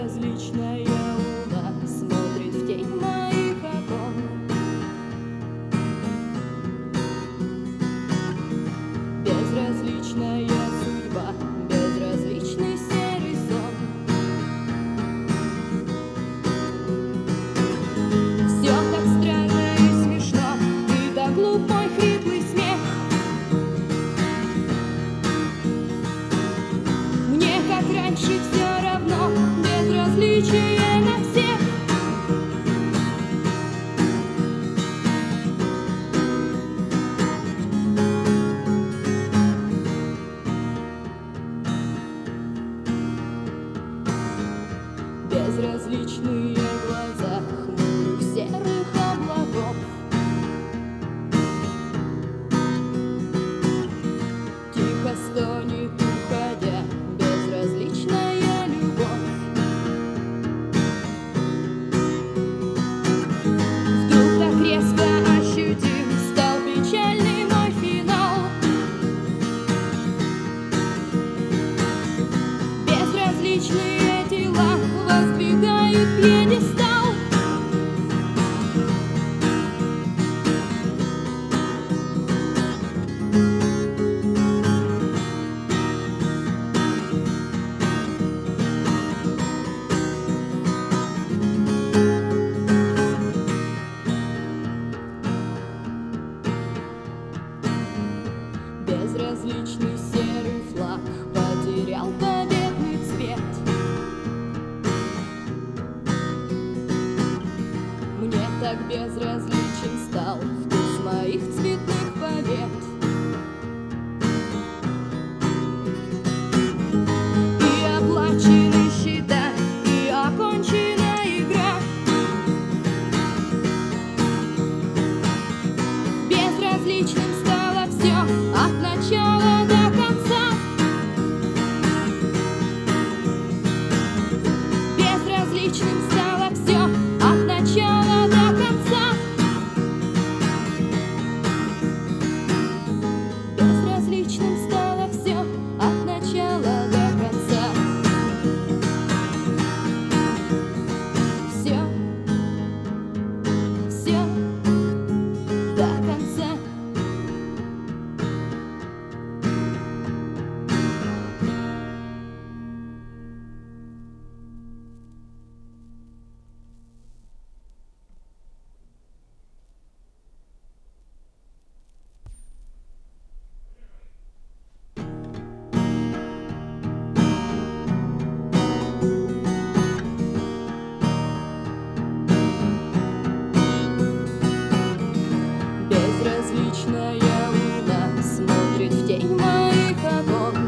Безразличная луна смотрит в тень моих окон. Безразличная судьба, безразличный серый сон. Все так странно и смешно, и так глуп мой хриплый смех. Мне, как раньше, все равно, безразличие на всех. Безразличные глаза хмурых серых облаков. Тихо стонет, уходя, безразличная любовь. Вдруг так резко ощутим стал печальный мой финал. Безразличные тела воздвигают пьедестал. Безразличный серый флаг потерял победный цвет. Мне так безразличен стал вкус моих цветных побед. И оплачены счета, и окончена игра. Безразличным стало все от начала до конца. Безразличным стало все от начала до конца. Безразличным стало все от начала до конца. Все до конца. Безразличная луна смотрит в тень моих окон.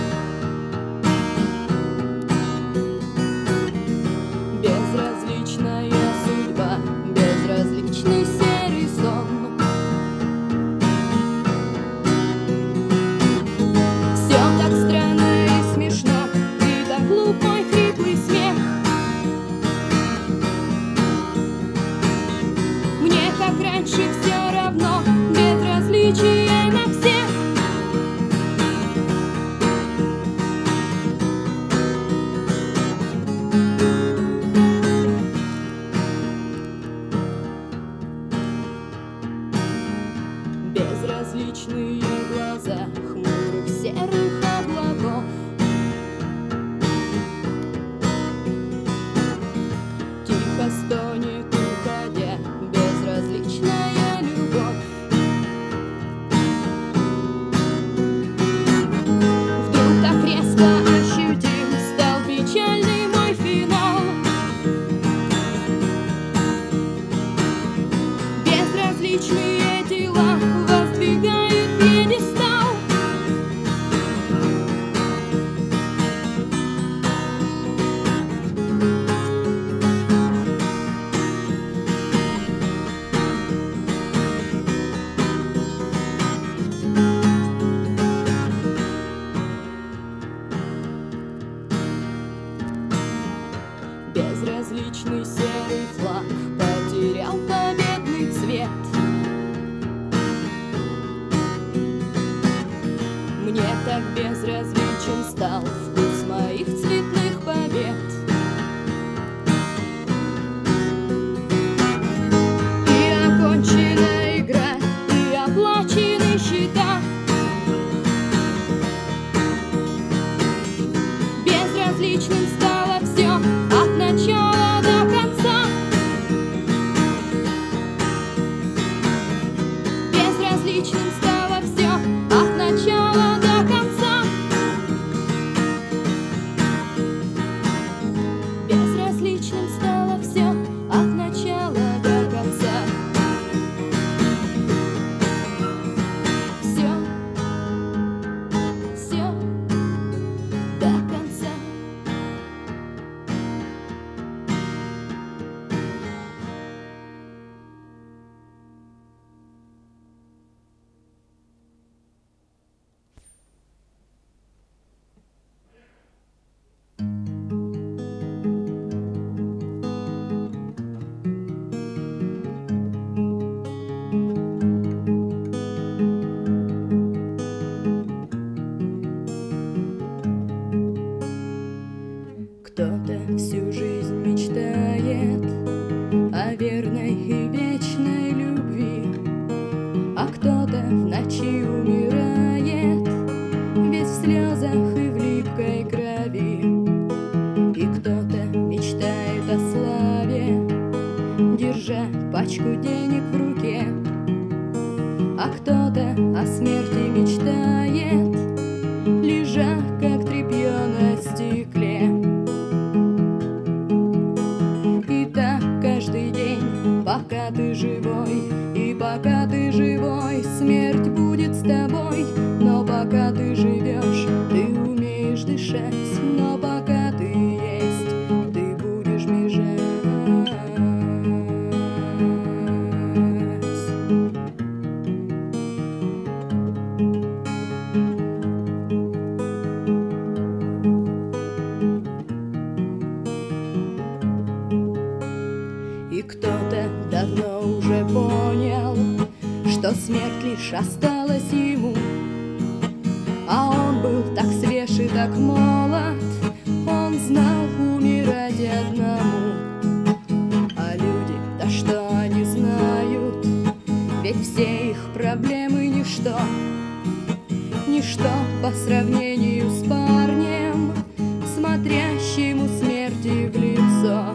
Безразличная судьба, безразличный серый сон. Все так странно и смешно, и так глуп мой хриплый смех. Мне, как раньше, все равно, безразличие на всех. Безразличные глаза хмурых серых облаков. Тихо стонет, уходя, безразличная любовь. пачку денег в руке, а кто-то о смерти мечтает, лежа как тряпье на стекле. И так каждый день, пока ты живой, и пока ты живой, смерть будет с тобой. Но пока ты живешь, ты умеешь дышать, но пока ты есть, ты будешь бежать. И кто-то давно уже понял, что смерть лишь осталась ему, а он был так свеж и так молод, он знал умирать одному. А люди, да что они знают, ведь все их проблемы ничто, ничто по сравнению с парнем, смотрящему смерти в лицо.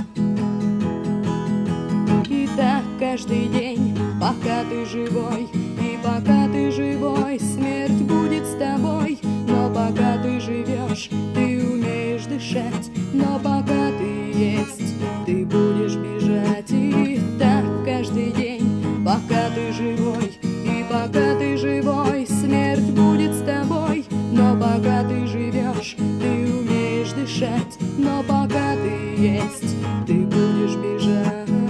И так каждый день, пока ты живой, и пока ты живой, смерть будет с тобой. Но пока ты живешь, ты умеешь дышать, но пока ты есть, ты будешь бежать. И так каждый день, пока ты живой, и пока ты живой, смерть будет с тобой. Но пока ты живешь, ты умеешь дышать, но пока ты есть, ты будешь бежать.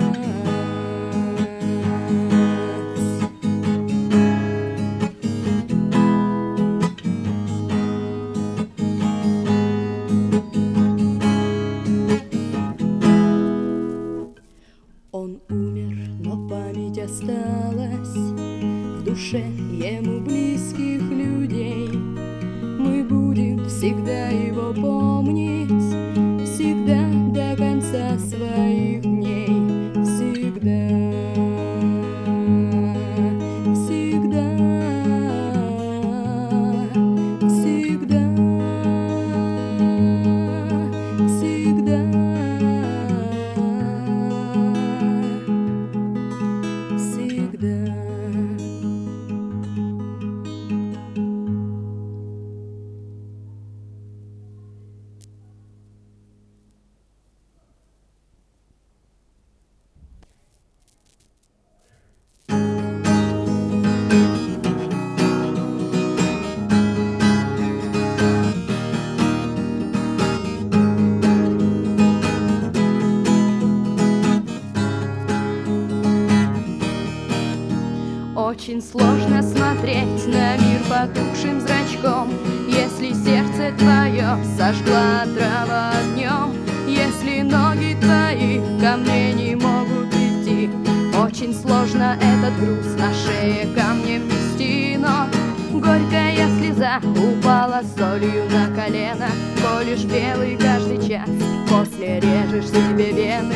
Он умер, но память осталась в душе ему близких людей. Мы будем всегда его помнить, всегда до конца своих дней. Всегда, всегда, всегда, всегда. Очень сложно смотреть на мир потухшим зрачком, если сердце твое сожгла трава днем, если ноги твои ко мне не могут идти. Очень сложно этот груз на шее камнем нести, но горькая слеза упала солью на колено. Колешь белый каждый час, после режешь себе вены.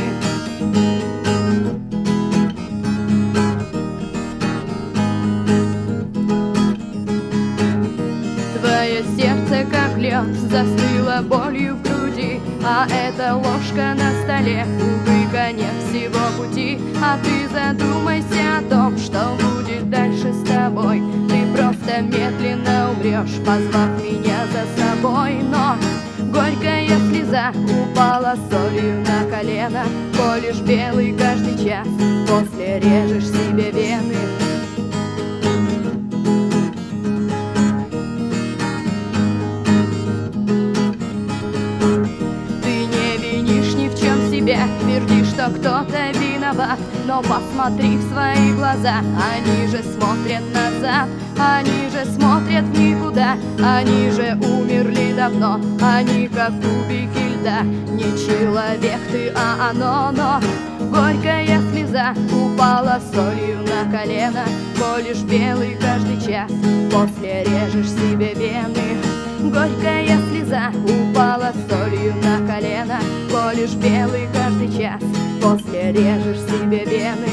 Твое сердце, как лед, застыло болью в груди, а эта ложка на столе, увы, конец всего пути. А ты задумайся о том, что будет дальше с тобой. Ты просто медленно умрешь, позвав меня за собой. Но горькая слеза упала солью на колено. Колешь белый каждый час, после режешь себе вены. Тверди, что кто-то виноват, но посмотри в свои глаза. Они же смотрят назад, они же смотрят в никуда. Они же умерли давно, они как кубики льда. Не человек ты, а оно, но горькая слеза упала солью на колено. Колешь белый каждый час, после режешь себе вены. Горькая слеза упала солью на колено. Колешь белый каждый час, после режешь себе вены.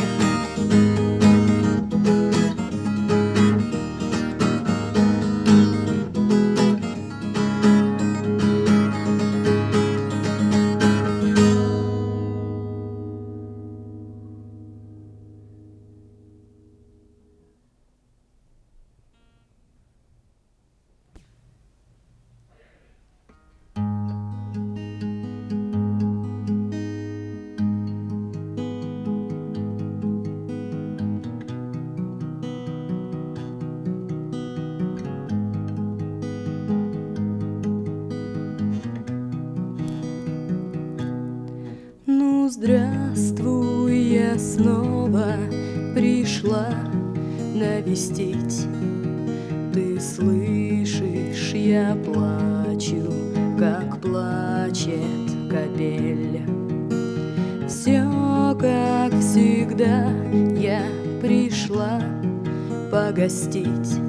здравствуй, я снова пришла навестить. Ты слышишь, я плачу, как плачет капель. Все как всегда, я пришла погостить,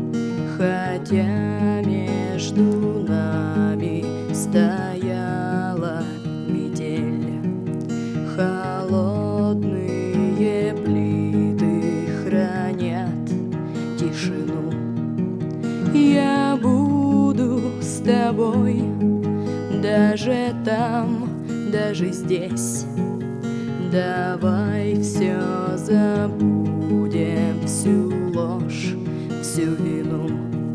хотя между нами стояла метель. Холодные плиты хранят тишину. Я буду с тобой даже там, даже здесь. Давай все забудем, всю ложь, всю вину.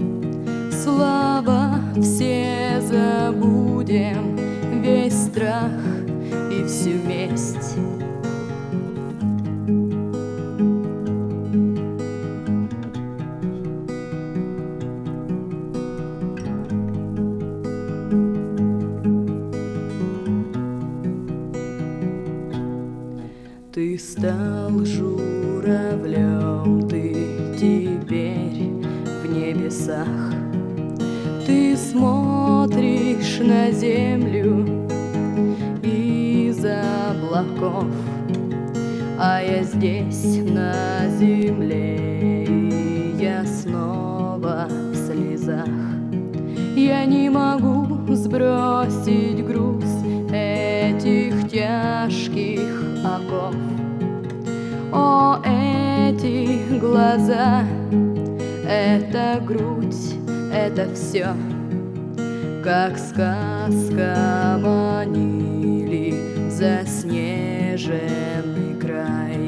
Слова все забудем, весь страх и всю месть. Ты стал журавлем, ты теперь в небесах. Ты смотришь на землю из облаков, а я здесь на земле, и я снова в слезах. Я не могу сбросить груз этих тяжких оков. О, эти глаза, эта грудь, это все, как сказка, манили заснеженный край.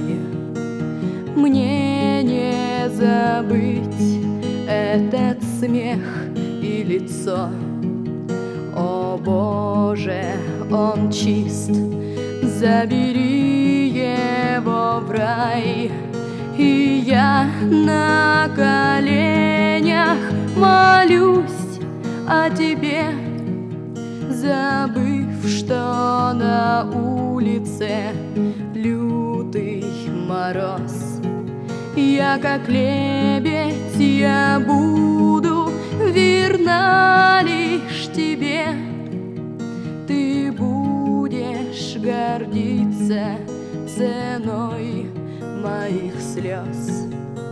Мне не забыть этот смех и лицо. О Боже, он чист, забери его в рай. И я на коленях молюсь о тебе, забыв, что на улице лютый мороз. Я как лебедь, я буду верна лишь тебе. Ты будешь гордиться ценой моих слез.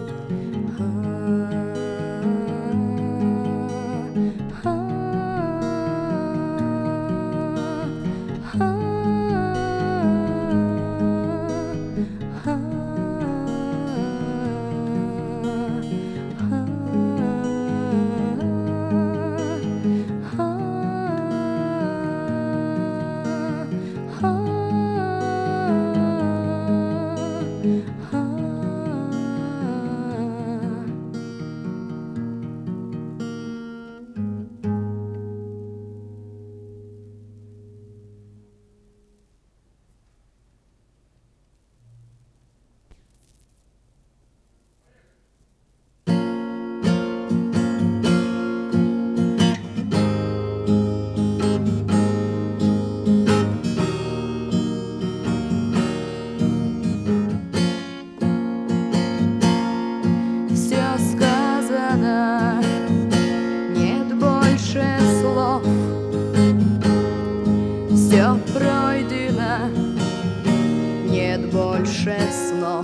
Все пройдено, нет больше снов.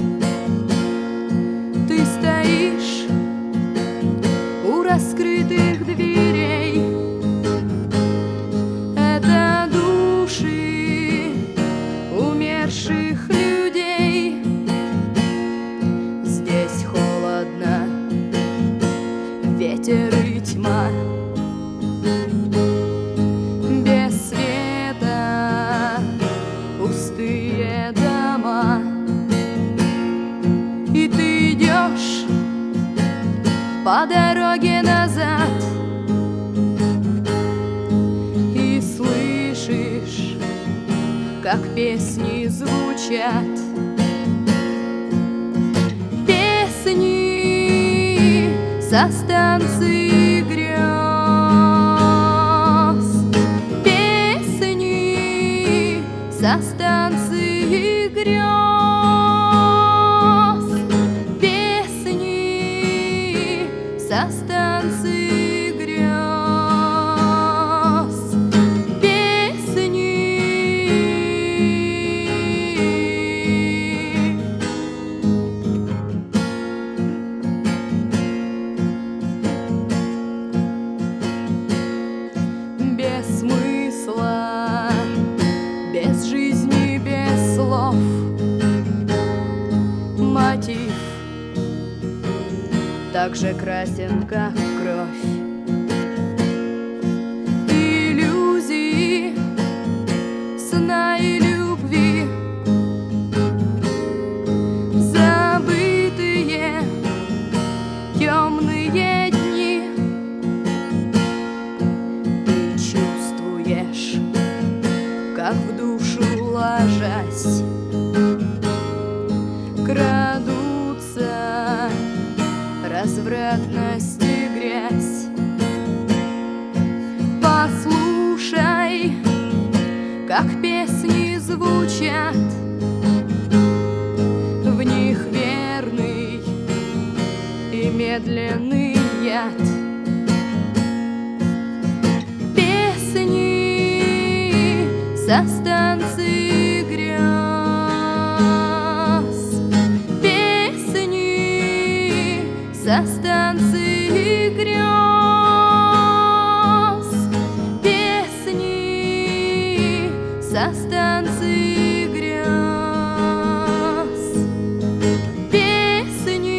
Ты стоишь у раскрытых дверей. Это души умерших людей. Здесь холодно, ветер и тьма. Пустые дома, и ты идешь по дороге назад и слышишь, как песни звучат. Песни со станции грез, песни со станции станции грез, песни со станции грез, песни. Без смысла, без жизни, без слов, мотив так же красен, как кровь. Иллюзии, сна и любви, забытые темные дни. Ты чувствуешь, как в душу ложась крадутся развратность и грязь. Послушай, как песни звучат, в них верный и медленный яд. Песни со станции грез, песни со станции грез, песни со станции грез, песни.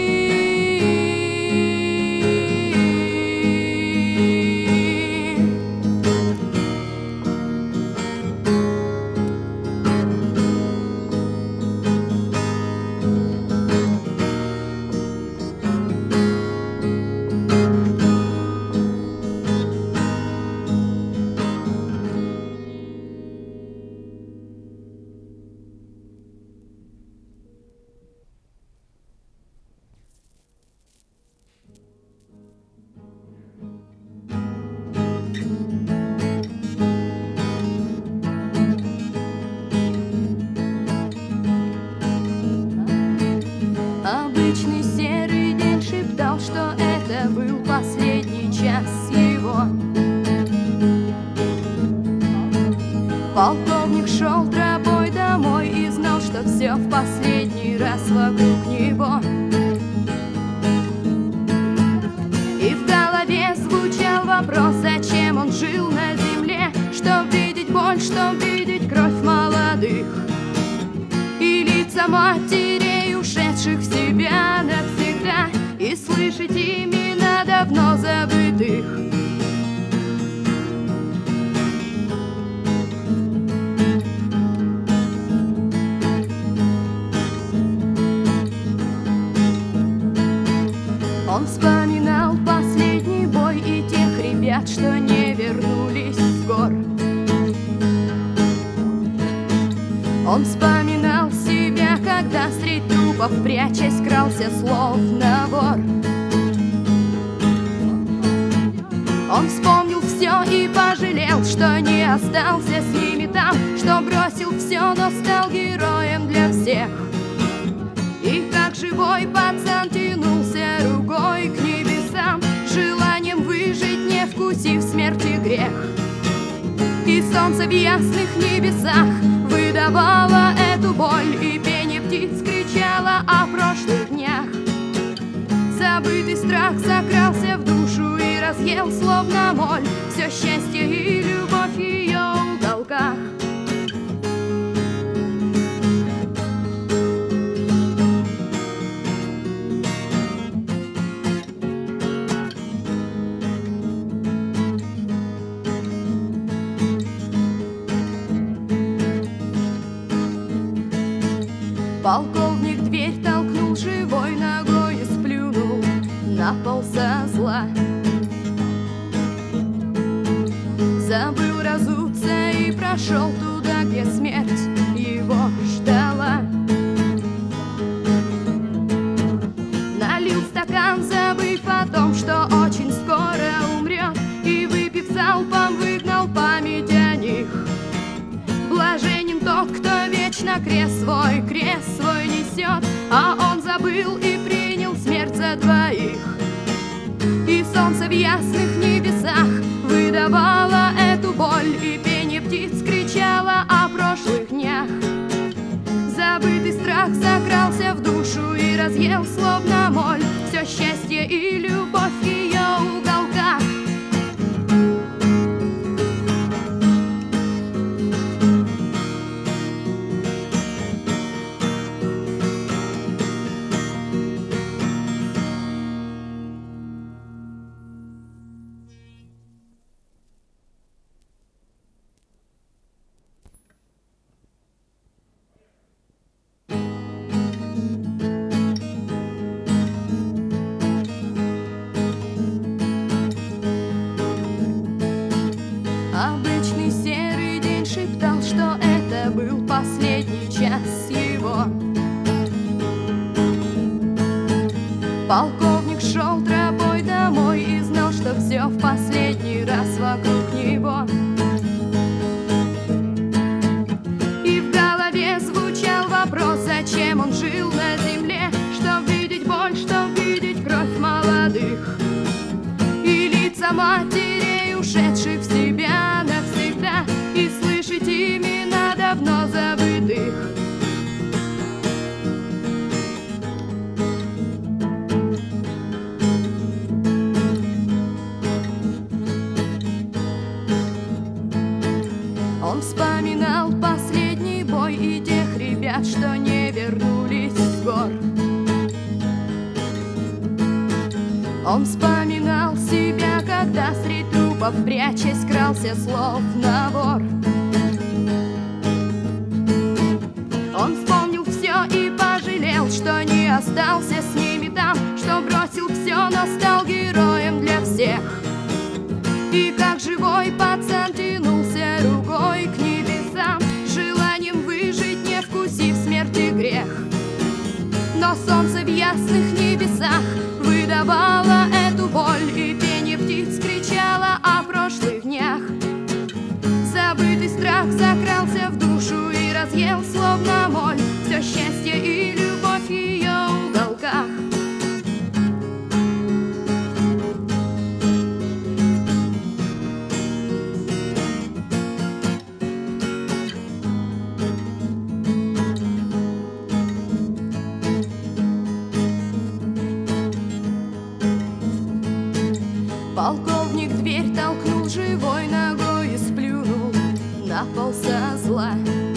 Обычный серый день шептал, что это был последний час его. Полковник шел тропой домой и знал, что все в последний раз вокруг него. И в голове звучал вопрос, зачем он жил на земле, чтоб видеть боль, чтоб видеть кровь молодых и лица матерей, ушедших в себя навсегда, и слышать имена давно забытых. Он вспоминал последний бой и тех ребят, что не вернулись с гор. Он вспоминал себя, когда средь трупов, прячась, крался словно вор. Он вспомнил все и пожалел, что не остался с ними там, что бросил все, но стал героем для всех. И как живой пацан тянулся рукой к небесам, желанием выжить, не вкусив смерти грех. И солнце в ясных небесах выдавало эту боль, и пение птиц кричало о прошлых днях. Забытый страх закрался в душу и разъел словно моль все счастье и любовь в ее уголках. Полковник дверь толкнул живой ногой и сплюнул на пол со зла. Забыл разуться и прошел туда, где смерть его ждала. Налил стакан, забыв о том, что очень скоро умрет, и выпив залпом, выгнал память о них. Блаженен тот, кто вечно крест свой несет, а он забыл и принял смерть за двоих. И солнце в ясных небесах выдавало эту боль, и пение птиц кричало о прошлых днях. Забытый страх закрался в душу и разъел словно моль все счастье и любовь в ее уголках. Обычный серый день шептал, что это был последний час его. Полковник шел тропой домой и знал, что все в последний раз вокруг него. И в голове звучал вопрос, зачем он жил на земле, чтоб видеть боль, чтоб видеть кровь молодых и лица матерей, ушедших в себя навсегда, и слышать имена давно забытых. Он вспоминал последний бой и тех ребят, что не вернулись с гор. Он вспоминал себя, когда среди трупов, прячась, крался словно вор. Он вспомнил все и пожалел, что не остался с ними там, что бросил все, но стал героем для всех. И как живой пацан тянулся рукой к небесам, желанием выжить, не вкусив смерти грех. Но солнце в ясных небесах выдавало эту боль, и пение птиц кричало о прошлых днях. Забытый страх закрался в душу и разъел словно моль все счастье и любовь в ее уголках. Полковник дверь толкнул живой ногой и сплюнул на пол со зла.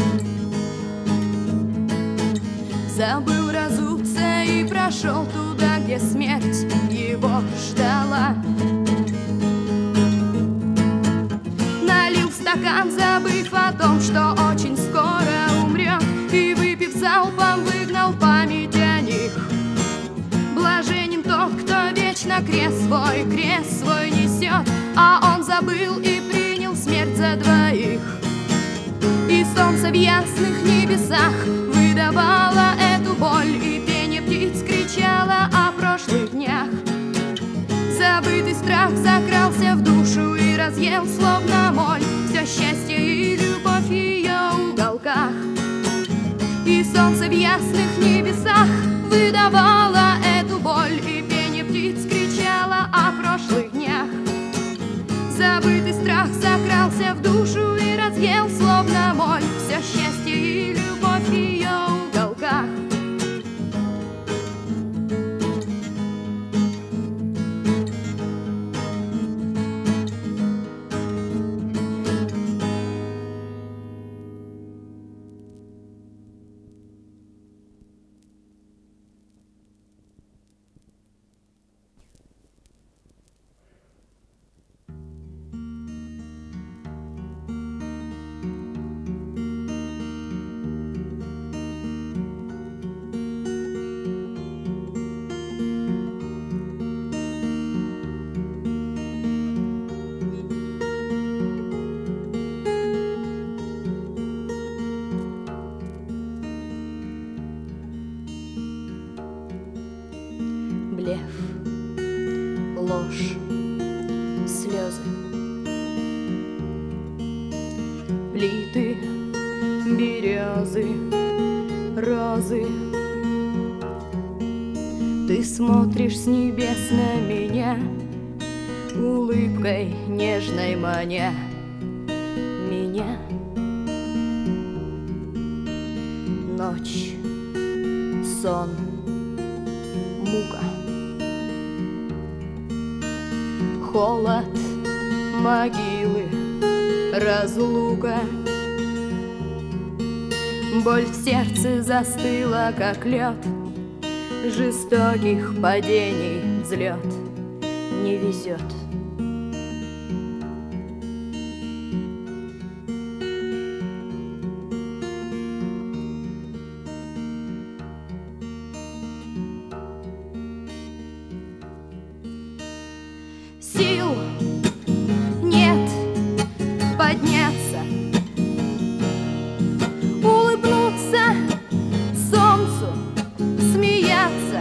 Забыл разуться и прошел туда, где смерть его ждала. Налил в стакан, забыв о том, что очень скоро умрет, и выпив залпом, выгнал память о них. Блаженен тот, кто вечно крест свой несет, а он забыл и принял смерть за двоих. И солнце в ясных небесах выдавало эту боль, и пение птиц кричало о прошлых днях. Забытый страх закрался в душу и разъел словно моль все счастье и любовь в ее уголках. И солнце в ясных небесах выдавало эту боль, и пение птиц кричало о прошлых днях. Забытый страх закрался в душу и разъел словно моль все счастье и любовь в ее уголках. Блеф, ложь, слезы, плиты, березы, розы. Ты смотришь с небес на меня, улыбкой нежной маня меня. Ночь, сон, мука, холод могилы, разлука. Боль в сердце застыла, как лед, жестоких падений взлет не везет. Сил нет подняться, улыбнуться солнцу, смеяться,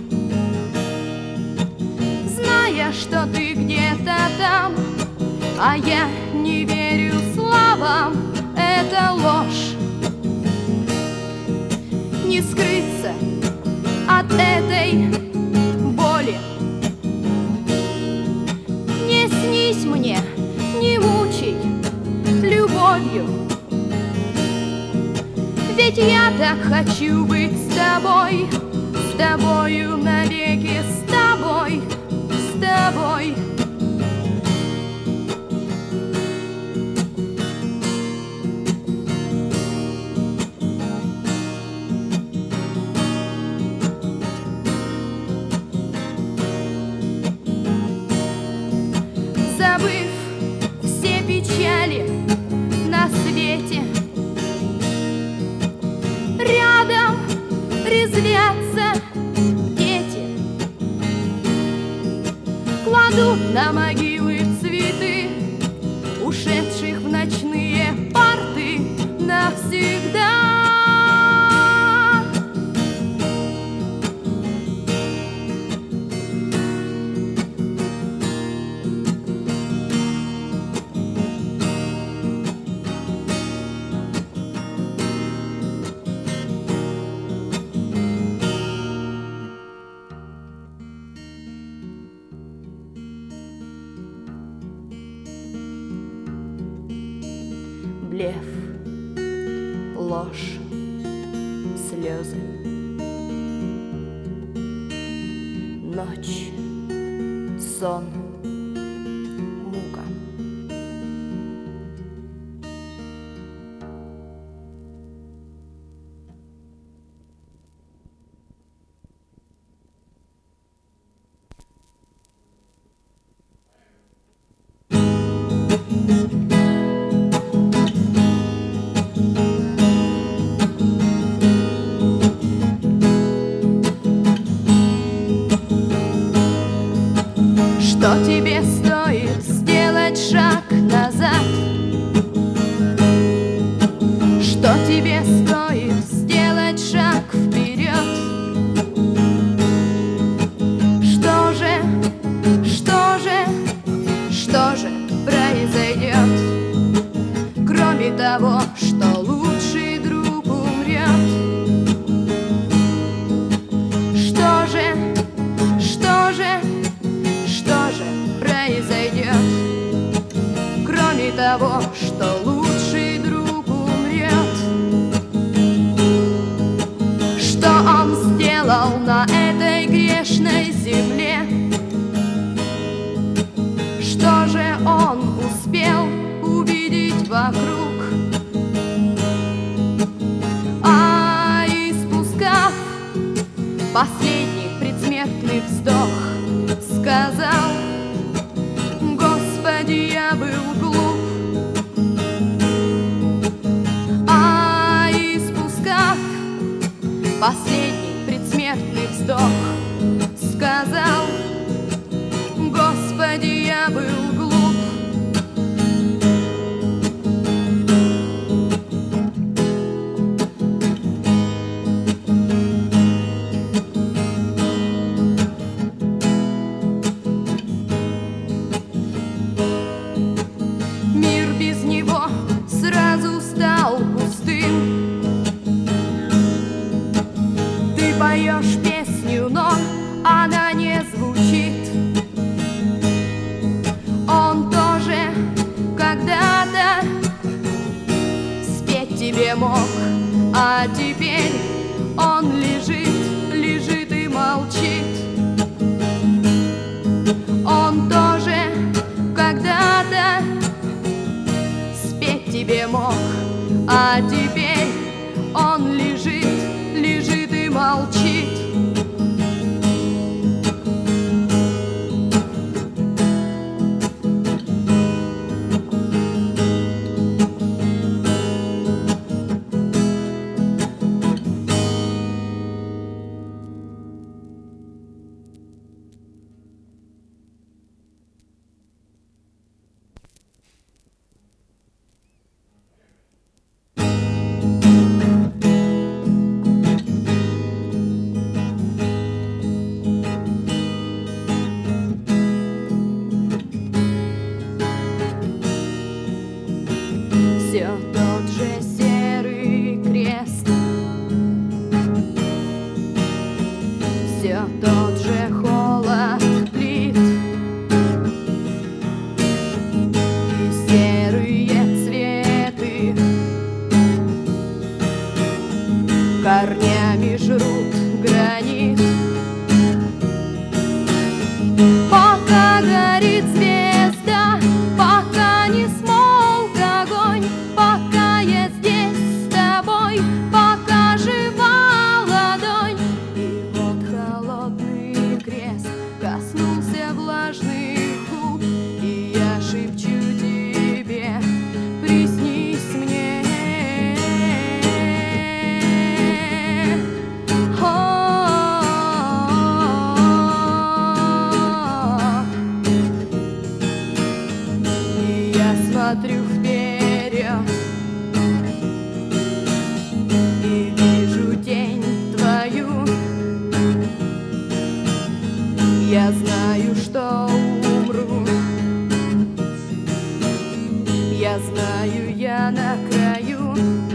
зная, что ты где-то там, а я не верю словам. Это ложь, не скрыться от этой боли. Не снись мне, не мучай любовью, ведь я так хочу быть с тобою навеки, с тобой, с тобой. Забыв все печали на свете, рядом резвятся дети, кладут на могилы цветы ушедших в ночные парты навсегда. Блеф, ложь, слезы, ночь, сон, мука. Что тебе стоит сделать шаг назад? Что тебе стоит сделать шаг вперед? Что же произойдет, кроме того, что лучший друг умрет? Что же произойдет, кроме того, что лучший друг умрет? Что он сделал на этой грешной земле? Что же он успел увидеть вокруг? А испускав последний предсмертный вздох, сказал: Господи, я был глуп. А испускав последний предсмертный вздох, сказал: Господи, я был глуп. поешь песню, но она не звучит. Он тоже когда-то спеть тебе мог, а теперь он лежит и молчит. Он тоже когда-то спеть тебе мог, а теперь он лежит и молчит. Все тот же серый крест, все тот же холод плит и серые цветы корнями жрут гранит. Пока горит звезда, пока не смолк огонь, пока я здесь с тобой, пока жива ладонь. И вот холодный крест коснулся влажных губ, и я шепчу тебе: приснись мне. И я смотрю вперед и вижу тень твою. Я знаю, что умру. Я знаю, я на краю.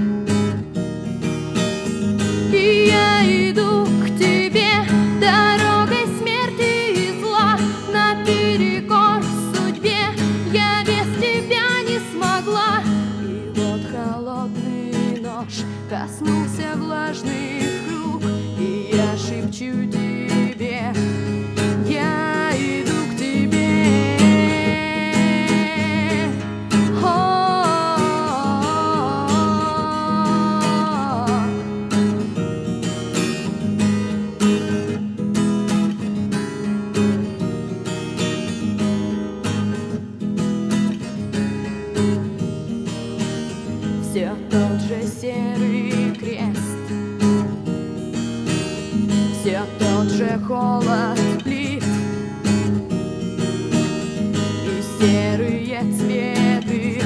И я иду к тебе дорогой смерти и зла, наперекор судьбе. Я без тебя не смогла. И вот холодный нож коснулся влажных рук, и я шепчу тебе: я иду к тебе. Все тот же серый крест, все тот же холод плит и серые цветы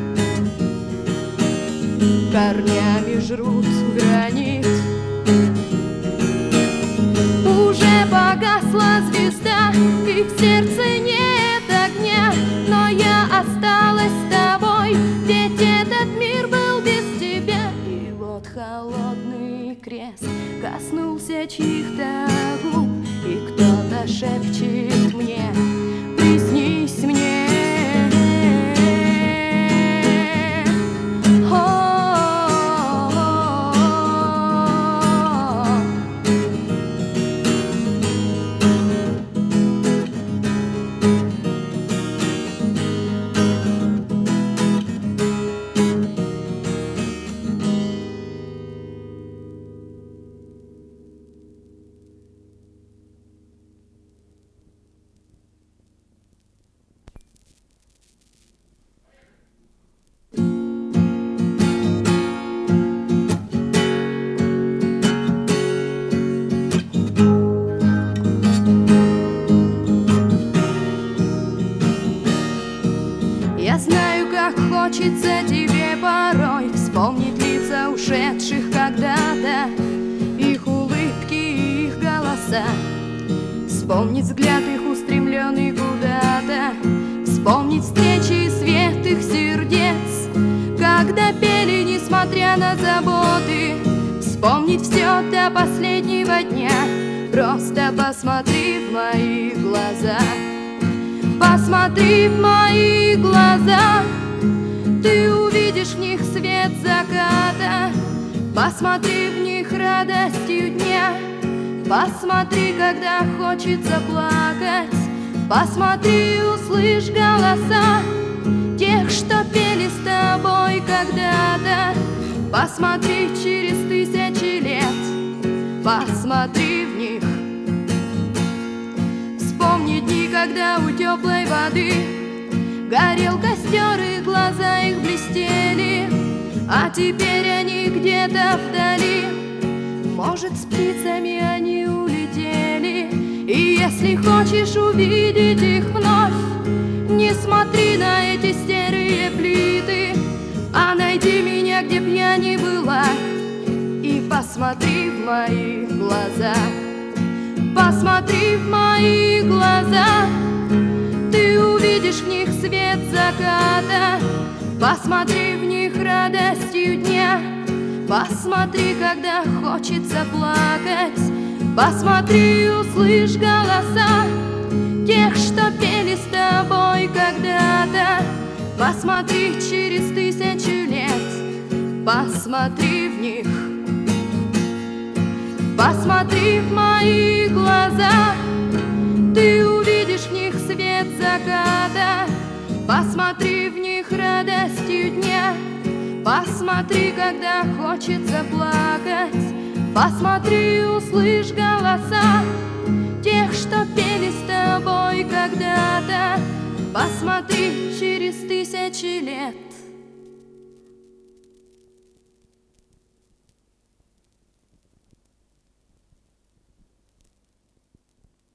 корнями жрут гранит. Уже погасла звезда, и в сердце нет огня, но я осталась с тобой, ведь этот мир был без тебя. И вот холодный крест коснулся чьих-то губ, и кто-то шепчет мне: приснись мне. Я знаю, как хочется тебе порой вспомнить лица ушедших когда-то, их улыбки и их голоса, вспомнить взгляд их устремленный куда-то, вспомнить встречи и свет их сердец, когда пели, несмотря на заботы, вспомнить все до последнего дня. Просто посмотри в мои глаза, посмотри в мои глаза. Ты увидишь в них свет заката, посмотри в них радостью дня. Посмотри, когда хочется плакать, посмотри, услышь голоса тех, что пели с тобой когда-то. Посмотри через 1000 лет, посмотри в них. Вспомни дни, когда у теплой воды горел костер и глаза их блестели, а теперь они где-то вдали. Может, с птицами они улетели. И если хочешь увидеть их вновь, не смотри на эти серые плиты, а найди меня, где б я ни была, и посмотри в мои глаза, посмотри в мои глаза. Ты увидишь в них свет заката, посмотри в них радостью дня. Посмотри, когда хочется плакать, посмотри, услышь голоса тех, что пели с тобой когда-то. Посмотри через 1000 лет, посмотри в них. Посмотри в мои глаза, ты увидишь в них свет заката. Посмотри в них радостью дня. Посмотри, когда хочется плакать, посмотри, услышь голоса тех, что пели с тобой когда-то. Посмотри через 1000 лет.